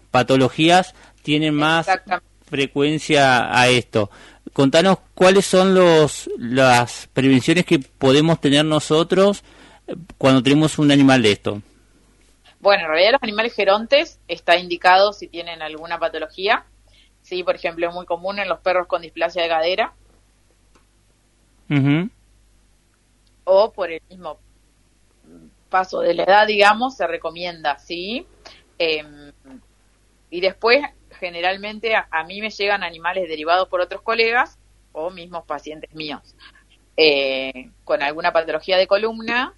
patologías tienen más Exactamente. frecuencia a esto. Contanos cuáles son las prevenciones que podemos tener nosotros cuando tenemos un animal de esto. Bueno, en realidad los animales gerontes está indicado si tienen alguna patología. Sí, por ejemplo, es muy común en los perros con displasia de cadera Uh-huh. o por el mismo paso de la edad, digamos, se recomienda, ¿sí? Y después, generalmente, a mí me llegan animales derivados por otros colegas o mismos pacientes míos con alguna patología de columna,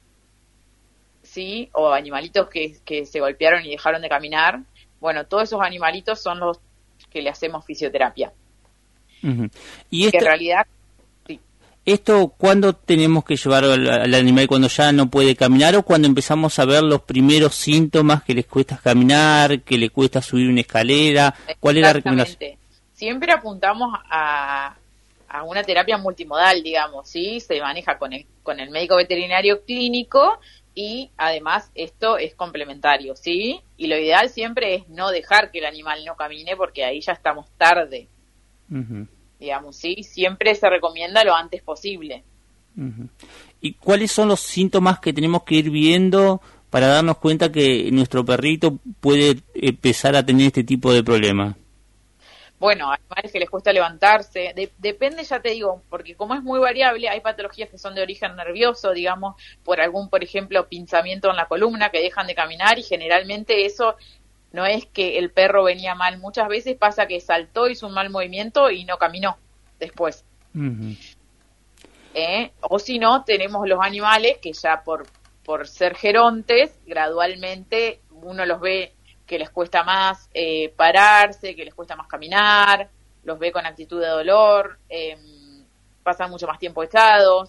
¿sí? O animalitos que se golpearon y dejaron de caminar. Bueno, todos esos animalitos son los que le hacemos fisioterapia. Uh-huh. Y Que en realidad, sí. ¿Esto cuándo tenemos que llevar al animal? ¿Cuando ya no puede caminar o cuando empezamos a ver los primeros síntomas que les cuesta caminar, que le cuesta subir una escalera? ¿Cuál es la recomendación? Siempre apuntamos a una terapia multimodal, digamos, ¿sí? Se maneja con el médico veterinario clínico y además esto es complementario, ¿sí? Y lo ideal siempre es no dejar que el animal no camine porque ahí ya estamos tarde. Uh-huh. Digamos, sí, siempre se recomienda lo antes posible. Uh-huh. ¿Y cuáles son los síntomas que tenemos que ir viendo para darnos cuenta que nuestro perrito puede empezar a tener este tipo de problemas? Bueno, hay animales que les cuesta levantarse, depende, ya te digo, porque como es muy variable, hay patologías que son de origen nervioso, digamos, por ejemplo, pinzamiento en la columna, que dejan de caminar y generalmente eso no es que el perro venía mal, muchas veces pasa que saltó, hizo un mal movimiento y no caminó después. Uh-huh. O si no, tenemos los animales que ya por ser gerontes, gradualmente uno los ve que les cuesta más pararse, que les cuesta más caminar, los ve con actitud de dolor, pasan mucho más tiempo echados.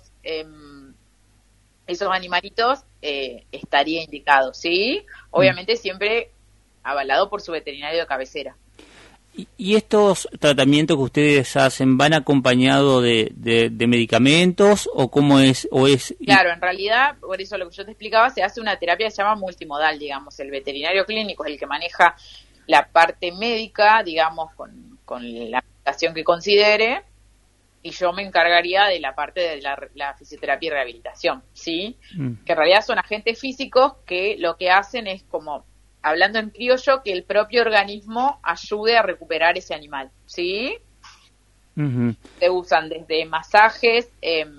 Esos animalitos estaría indicado, ¿sí? Obviamente siempre avalado por su veterinario de cabecera. ¿Y estos tratamientos que ustedes hacen van acompañados de medicamentos o cómo es? Claro, en realidad, por eso lo que yo te explicaba, se hace una terapia que se llama multimodal, digamos. El veterinario clínico es el que maneja la parte médica, digamos, con la medicación que considere, y yo me encargaría de la parte de la fisioterapia y rehabilitación, ¿sí? Que en realidad son agentes físicos que lo que hacen es como, hablando en criollo, que el propio organismo ayude a recuperar ese animal, ¿sí? Uh-huh. Se usan desde masajes,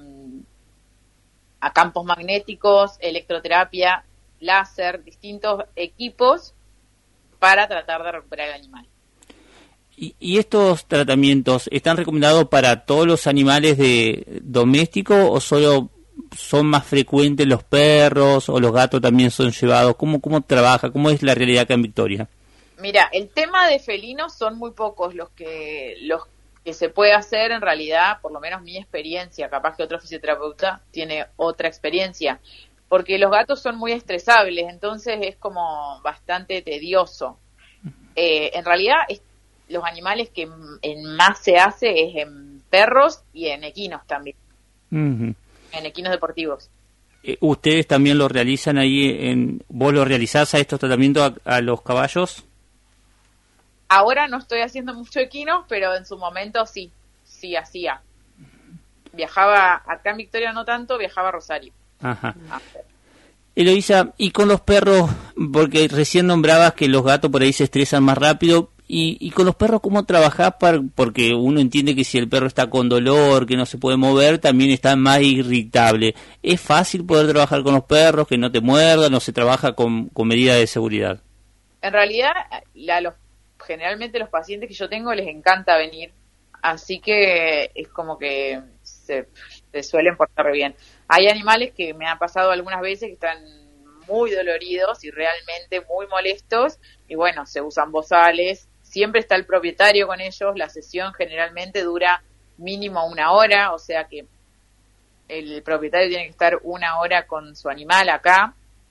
a campos magnéticos, electroterapia, láser, distintos equipos para tratar de recuperar el animal. ¿Y estos tratamientos están recomendados para todos los animales domésticos o solo son más frecuentes los perros o los gatos también son llevados? ¿Cómo trabaja? ¿Cómo es la realidad acá en Victoria? Mira, el tema de felinos son muy pocos los que se puede hacer en realidad, por lo menos mi experiencia, capaz que otro fisioterapeuta tiene otra experiencia, porque los gatos son muy estresables, entonces es como bastante tedioso. En realidad, los animales que en más se hace es en perros y en equinos también, Uh-huh. en equinos deportivos. ¿Ustedes también lo realizan ahí? ¿Vos lo realizás a estos tratamientos a los caballos? Ahora no estoy haciendo mucho equinos, pero en su momento sí hacía. Viajaba, acá en Victoria no tanto, viajaba a Rosario. Ajá. Eloísa, y con los perros, porque recién nombrabas que los gatos por ahí se estresan más rápido, y con los perros, ¿cómo trabajás? Porque uno entiende que si el perro está con dolor, que no se puede mover, también está más irritable. ¿Es fácil poder trabajar con los perros, que no te muerdan, o se trabaja con medidas de seguridad? En realidad, generalmente los pacientes que yo tengo les encanta venir, así que es como que se suelen portar bien. Hay animales que me han pasado algunas veces que están muy doloridos y realmente muy molestos, y bueno, se usan bozales, siempre está el propietario con ellos, la sesión generalmente dura mínimo 1 hora, o sea que el propietario tiene que estar 1 hora con su animal acá,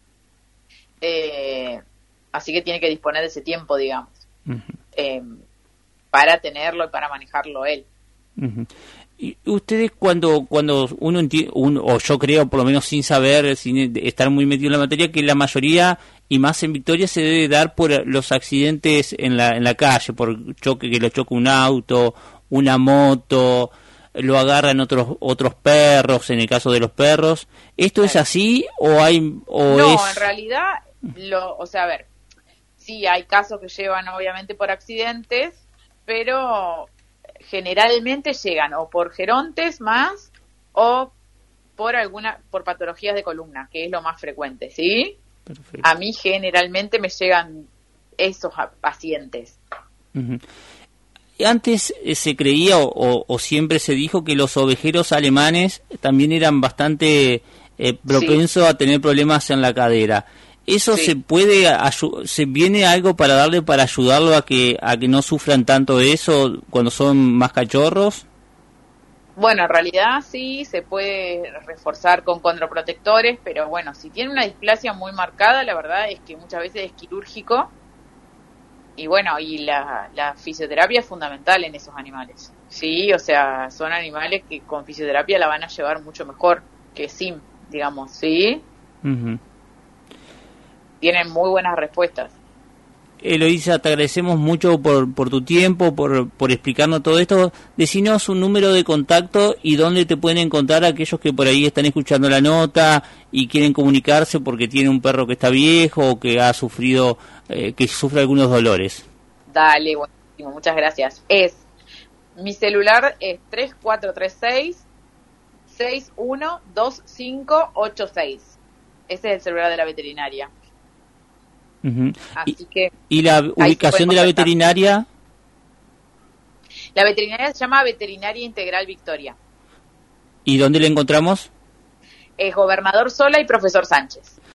así que tiene que disponer de ese tiempo, digamos. Uh-huh. Para tenerlo y para manejarlo él. Uh-huh. Y ustedes cuando uno entiende, o yo creo, por lo menos sin saber, sin estar muy metido en la materia, que la mayoría, y más en Victoria, se debe dar por los accidentes en la calle, por choque, que lo choca un auto, una moto, lo agarran otros perros, en el caso de los perros. ¿Esto es así o hay No, en realidad, o sea, a ver, sí hay casos que llevan obviamente por accidentes, pero generalmente llegan o por gerontes más o por patologías de columna, que es lo más frecuente, ¿sí? Perfecto. A mí generalmente me llegan esos pacientes. Uh-huh. Antes se creía o siempre se dijo que los ovejeros alemanes también eran bastante propensos a tener problemas en la cadera. ¿Eso se puede, se viene algo para darle para ayudarlo a que no sufran tanto de eso cuando son más cachorros? Bueno, en realidad sí, se puede reforzar con condroprotectores, pero bueno, si tiene una displasia muy marcada, la verdad es que muchas veces es quirúrgico. Y bueno, y la fisioterapia es fundamental en esos animales. Sí, o sea, son animales que con fisioterapia la van a llevar mucho mejor que sin, digamos, ¿sí? Uh-huh. Tienen muy buenas respuestas. Eloísa, te agradecemos mucho por tu tiempo, por explicarnos todo esto. Decinos un número de contacto y dónde te pueden encontrar aquellos que por ahí están escuchando la nota y quieren comunicarse porque tiene un perro que está viejo o que ha sufrido, que sufre algunos dolores. Dale, buenísimo, muchas gracias. Mi celular es 3436-612586. Ese es el celular de la veterinaria. Uh-huh. Así que ¿Y la ubicación de la veterinaria? La veterinaria se llama Veterinaria Integral Victoria. ¿Y dónde la encontramos? Es Gobernador Sola y Profesor Sánchez.